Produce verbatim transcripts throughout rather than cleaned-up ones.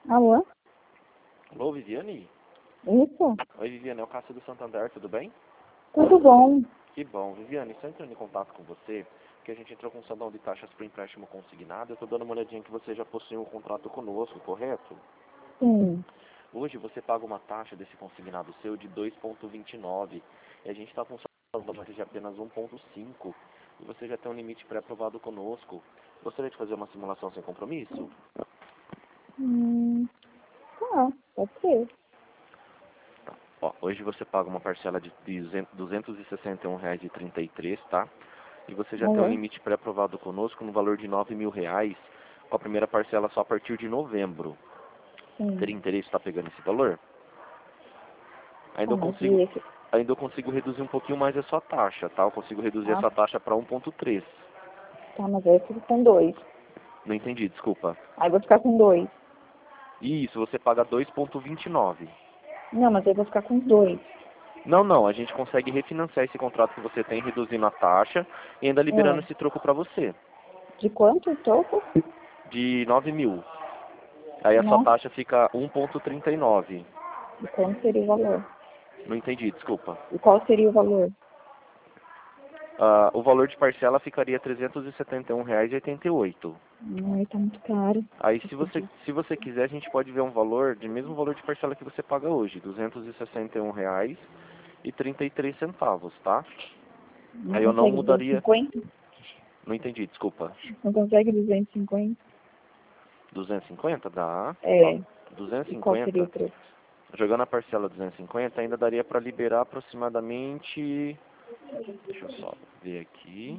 Alô? Alô, Viviane? Isso? Oi, Viviane, é o Cássio do Santander, tudo bem? Tudo bom? Que bom. Viviane, só entrando em contato com você, porque a gente entrou com um salão de taxas para empréstimo consignado, eu estou dando uma olhadinha que você já possui um contrato conosco, correto? Sim. Hoje você paga uma taxa desse consignado seu de dois vírgula vinte e nove e a gente está com saldo de apenas um vírgula cinco e você já tem um limite pré-aprovado conosco. Gostaria de fazer uma simulação sem compromisso? Hum, tá, pode ser. Ó, hoje você paga uma parcela de duzentos e sessenta e um reais e trinta e três, tá? E você já tem um Alô? limite pré-aprovado conosco no valor de nove mil reais, com a primeira parcela só a partir de novembro. Sim. Teria interesse em estar pegando esse valor? Ainda Tá, eu mas consigo, e esse? ainda eu consigo reduzir um pouquinho mais a sua taxa, tá? Eu consigo reduzir Ah, essa taxa para um vírgula três. tá, mas aí eu fico com dois. Não entendi, desculpa. Aí eu vou ficar com dois. Isso, você paga dois vírgula vinte e nove. Não, mas aí eu vou ficar com dois. Não, não, a gente consegue refinanciar esse contrato que você tem, reduzindo a taxa e ainda liberando É. esse troco para você, De quanto o troco? de nove mil. Aí a sua Nossa, taxa fica um vírgula trinta e nove. e quanto seria o valor? Não entendi, desculpa. E qual seria o valor? Ah, o valor de parcela ficaria trezentos e setenta e um reais e oitenta e oito. Ai, tá muito caro. Aí Eu se você, pedi. se você quiser, a gente pode ver um valor, de mesmo valor de parcela que você paga hoje, duzentos e sessenta e um reais e trinta e três centavos, tá? Não Aí eu não consegue duzentos e mudaria, cinquenta? não entendi, desculpa. Não consegue duzentos e cinquenta? duzentos e cinquenta dá, ó, É. E qual seria o duzentos e cinquenta, troco? jogando a parcela duzentos e cinquenta, ainda daria para liberar aproximadamente, deixa eu só ver aqui,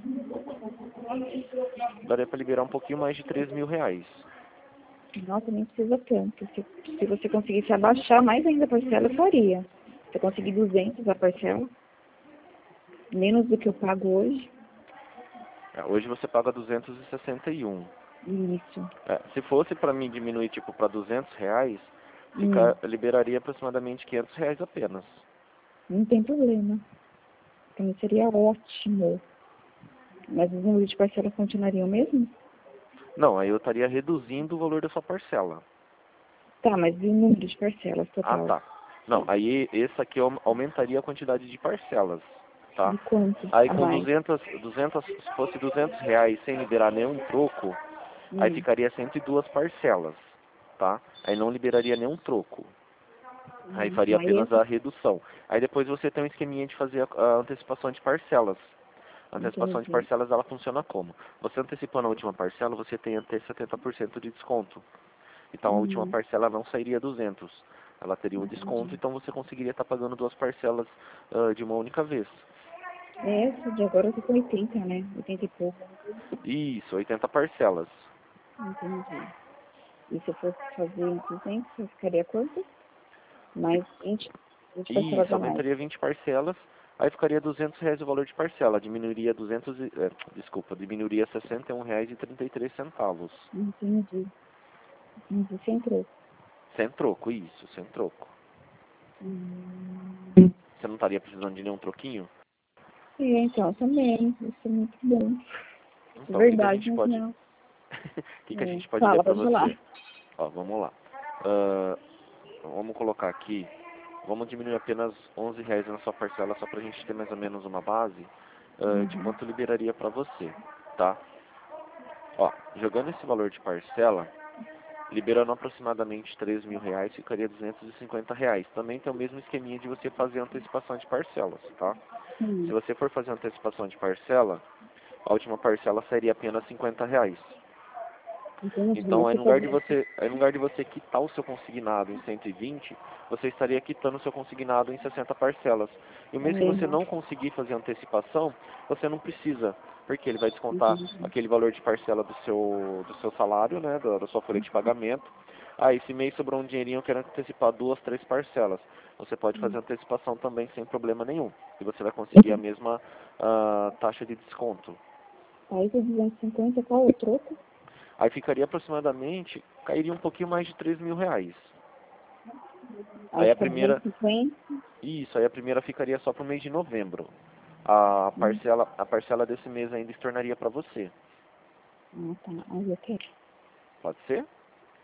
daria para liberar um pouquinho mais de três mil reais. Nossa, nem precisa tanto. Se, se você conseguisse abaixar mais ainda a parcela, eu faria. Se eu conseguir duzentos a parcela, menos do que eu pago hoje, É, hoje você paga duzentos e sessenta e um. isso. É, se fosse para mim diminuir tipo para duzentos reais, Hum, fica, liberaria aproximadamente quinhentos reais apenas. não tem problema. Para mim seria ótimo. Mas os números de parcelas continuariam mesmo? Não, aí eu estaria reduzindo o valor da sua parcela. Tá, mas e o número de parcelas Ah, total? tá. Não, aí esse aqui au- aumentaria a quantidade de parcelas, tá? De quanto Aí a com mais? duzentos, duzentos, se fosse duzentos reais sem liberar nenhum troco, aí Hum, ficaria cento e duas parcelas, tá? Aí não liberaria nenhum troco. Aí hum, faria aí, apenas a redução. Aí depois você tem um esqueminha de fazer a, a antecipação de parcelas. A antecipação de entendi. parcelas, ela funciona como? Você antecipando a última parcela, você tem até setenta por cento de desconto. Então a última Hum, parcela não sairia duzentos. Ela teria um desconto, entendi. então você conseguiria estar pagando duas parcelas ah, de uma única vez. Essa de agora eu tô com oitenta, né? Oitenta e pouco. Isso, oitenta parcelas. Entendi. E se eu fosse fazer em duzentos, eu ficaria quanto? Se- Mais vinte, vinte parcelas Isso, a mais. aumentaria vinte parcelas, aí ficaria duzentos reais o valor de parcela. Diminuiria duzentos e, eh, desculpa, diminuiria sessenta e um reais e trinta e três centavos. Entendi. Entendi. Sem troco. Sem troco, isso, sem troco. Hum. Você não estaria precisando de nenhum troquinho? É, então, também. Isso é muito bom. Então, o que, que a Verdade, gente mas pode, não. o que, que a É. gente pode ver Fala, pra pode você? falar. Ó, vamos lá. Ah, vamos colocar aqui, vamos diminuir apenas onze reais na sua parcela, só pra gente ter mais ou menos uma base ah, de Uhum. quanto liberaria pra você, tá? Ó, jogando esse valor de parcela, liberando aproximadamente três mil reais, ficaria duzentos e cinquenta reais. Também tem o mesmo esqueminha de você fazer antecipação de parcelas, tá? Se Sim. você for fazer antecipação de parcela, a última parcela seria apenas cinquenta reais. Entendi. Então, Eu em tô lugar de fazendo. você, em lugar de você quitar o seu consignado em cento e vinte, você estaria quitando o seu consignado em sessenta parcelas. E o mês que você É, não conseguir fazer antecipação, você não precisa, porque ele vai descontar entendi. aquele valor de parcela do seu, do seu salário, né, da, da sua folha de pagamento. Ah, esse mês sobrou um dinheirinho, eu quero antecipar duas, três parcelas. Você pode fazer antecipação também sem problema nenhum. E você vai conseguir a mesma ah, taxa de desconto. Aí de duzentos e cinquenta, qual é o troco? Aí ficaria aproximadamente, cairia um pouquinho mais de três mil reais. Aí Aí a fica primeira, duzentos e cinquenta. isso, aí a primeira ficaria só pro mês de novembro. A Hum. parcela, a parcela desse mês ainda se tornaria para você. Ah, tá. Aí eu quero. Pode ser?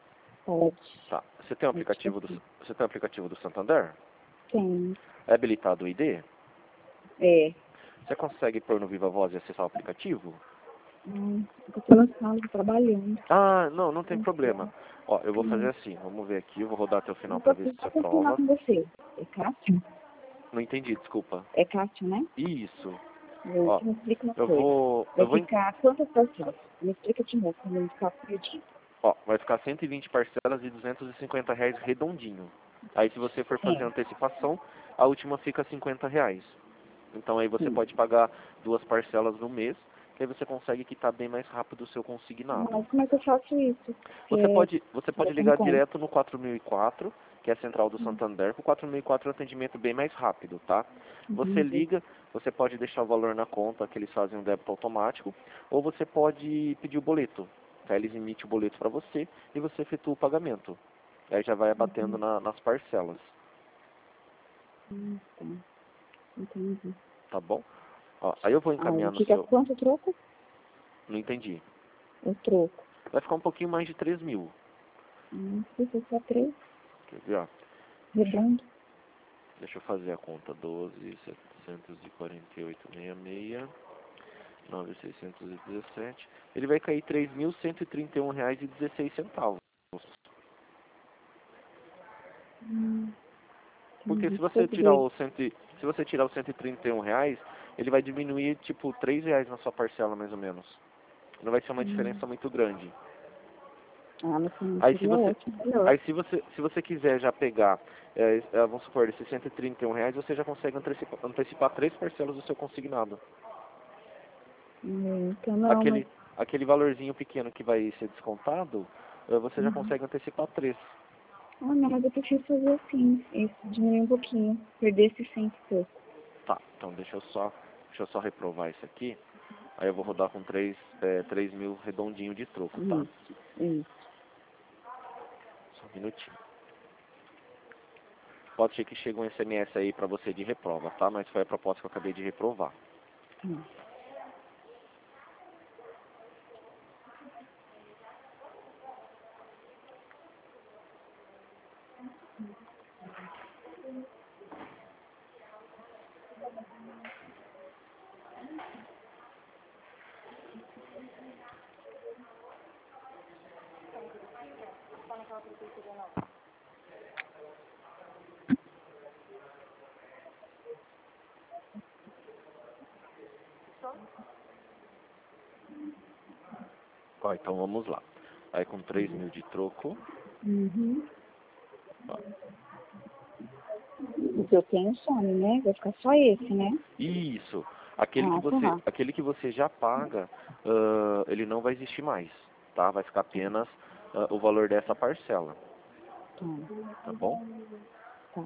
Pode. Tá. Você tem o Pode aplicativo do, fazer. você tem o aplicativo do Santander? Tem. É habilitado o I D? É. Você consegue pôr no Viva Voz e acessar o aplicativo? Hum, eu tô na sala trabalhando. Ah, não, não tem Não problema. Ó, eu vou fazer Hum. assim, vamos ver aqui, eu vou rodar até o final Eu para tô ver se só você confirmar aprova. com você. É Cássio? Não entendi, desculpa. É Cássio, né? Isso. Eu Ó, te explico uma eu coisa. vou, Vai eu vou, em- ficar quantas parcelas? Me explica de novo, pra não ficar perdido. ó, vai ficar cento e vinte parcelas de duzentos e cinquenta reais redondinho. Aí se você for fazer Sim, antecipação, a última fica cinquenta reais. Então aí você sim. pode pagar duas parcelas no mês, que aí você consegue quitar bem mais rápido o seu consignado. Mas como é que eu faço isso? Você Porque pode, você você pode tem ligar como? direto no quatro mil e quatro, que é a central do Hum, Santander. O quatro mil e quatro é um atendimento bem mais rápido, tá? Você Entendi. liga, você pode deixar o valor na conta, que eles fazem um débito automático, ou você pode pedir o boleto. Tá? Eles emitem o boleto para você e você efetua o pagamento. Aí já vai abatendo Uhum. na- nas parcelas, Hum, tá. Entendi. tá bom? Ó, aí eu vou Aí encaminhar no fica seu... quanto o troco? Não entendi. O troco. Vai ficar um pouquinho mais de três mil. Hum, fica só três, Quer ver, ó? Deixa, redondo. deixa eu fazer a conta. doze, setecentos e quarenta e oito, sessenta e seis, nove mil seiscentos e dezessete. Ele vai cair três mil cento e trinta e um reais e dezesseis centavos. Hum, Porque entendi. se você Pouco tirar doido. o cento, e- se você tirar os cento e trinta e um reais, ele vai diminuir tipo três reais na sua parcela mais ou menos. Não vai ser uma Hum. diferença muito grande. Ah, no final Aí se seria você, ótimo. Melhor. aí se você, se você quiser já pegar, é, é, vamos supor, esses cento e trinta e um reais, você já consegue antecipa, antecipar três parcelas do seu consignado. Hum, Então não, mas... Aquele, aquele valorzinho pequeno que vai ser descontado, eh, você já Uhum. consegue antecipar três. Ah, não, mas eu prefiro fazer assim. Esse diminuir um pouquinho. Perder esse cento e pouco. Tá, então deixa eu só, deixa eu só reprovar isso aqui. Aí eu vou rodar com três, é, três mil redondinho de troco, tá? Isso, isso. Só um minutinho. Pode ser que chegue um S M S aí pra você de reprova, tá? Mas foi a proposta que eu acabei de reprovar. Hum. Ó, então vamos lá. Aí com três mil de troco, Uhum. ó. Porque eu tenho sono, né? Vai ficar só esse, né? Isso. Aquele que Ah, você, tá. aquele que você já paga, ah, ele não vai existir mais, tá? Vai ficar apenas ah, o valor dessa parcela, Tá. tá bom? Tá.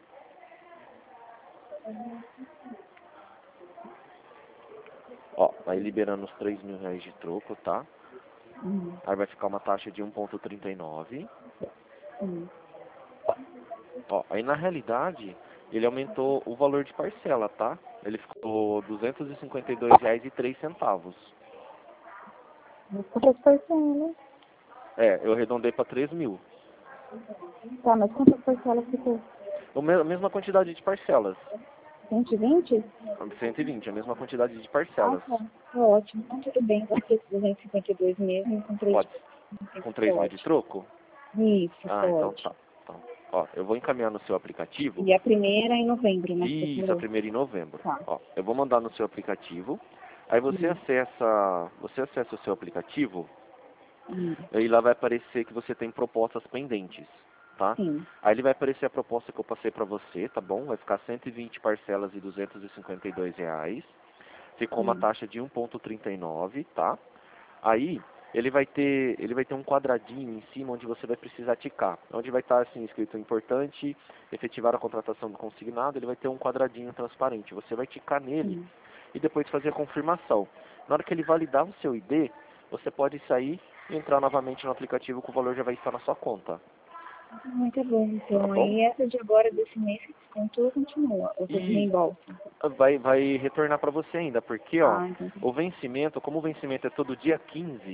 Ó, aí liberando os três mil reais de troco, tá? Hum. Aí vai ficar uma taxa de um vírgula trinta e nove. Hum. Ó, aí na realidade, ele aumentou o valor de parcela, tá? Ele ficou duzentos e cinquenta e dois reais e três centavos. Quantas parcelas? É, eu arredondei para três mil. Tá, mas quantas parcelas ficou? O me- A mesma quantidade de parcelas. cento e vinte? cento e vinte, a mesma quantidade de Ah, parcelas. tá. Tá ótimo. Então tudo bem. Vai ser duzentos e cinquenta e dois mesmo, com três Pode, de com tá três mil de ótimo. troco? Isso, Ah, então pode. tá. Então, ó, eu vou encaminhar no seu aplicativo. E a primeira em novembro, né, que você Isso, a falou. primeira em novembro. Tá. Ó, eu vou mandar no seu aplicativo. Aí você Hum. acessa, você acessa o seu aplicativo. Hum. E lá vai aparecer que você tem propostas pendentes, tá? Sim. Aí ele vai aparecer a proposta que eu passei pra você, tá bom? Vai ficar cento e vinte parcelas de duzentos e cinquenta e dois reais. Ficou uma Hum. taxa de um vírgula trinta e nove, tá? Aí ele vai ter, ele vai ter um quadradinho em cima onde você vai precisar ticar. Onde vai estar assim escrito importante, efetivar a contratação do consignado, ele vai ter um quadradinho transparente. Você vai ticar nele Hum. e depois fazer a confirmação. Na hora que ele validar o seu I D, você pode sair e entrar novamente no aplicativo que o valor já vai estar na sua conta. Muito bom. Tá Então, bom? aí essa de agora desse mês que descontou continua. Ou você E reembolsa. vai, vai retornar para você ainda, porque ó, Ah, então. o vencimento, como o vencimento é todo dia quinze,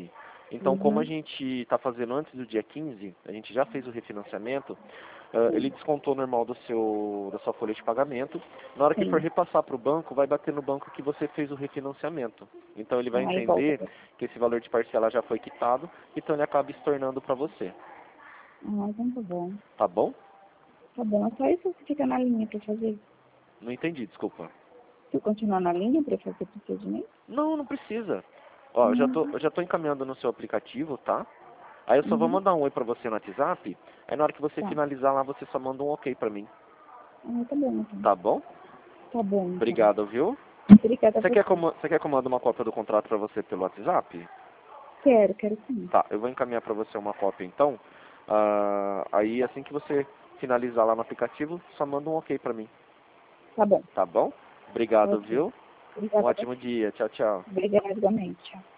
Então, como a Uhum. gente está fazendo antes do dia quinze, a gente já fez o refinanciamento, uh, ele descontou normal do seu, da sua folha de pagamento. Na hora que for Sim. repassar para o banco, vai bater no banco que você fez o refinanciamento. Então, ele vai Aí volta. entender que esse valor de parcela já foi quitado, então ele acaba estornando para você. Ah, então tá bom. Tá bom? Tá bom, é só isso que fica na linha pra fazer. Não entendi, desculpa. Se eu continuar na linha pra fazer o procedimento? Não, não precisa. Ó, eu já tô, Uhum. eu já tô encaminhando no seu aplicativo, tá? Aí eu só vou Uhum. mandar um oi pra você no WhatsApp, aí na hora que você Tá. finalizar lá, você só manda um ok pra mim. Ah, tá bom, então. Tá bom? Tá bom, então. Obrigado, viu? Obrigada a Você quer, você. como, você quer que eu mande uma cópia do contrato pra você pelo WhatsApp? Quero, quero sim. Tá, eu vou encaminhar pra você uma cópia então. Ah, aí assim que você finalizar lá no aplicativo, só manda um ok pra mim. Tá bom. Tá bom? Obrigado, Ok. viu? Um Obrigada a ótimo você. dia. Tchau, tchau. Obrigada igualmente. Tchau.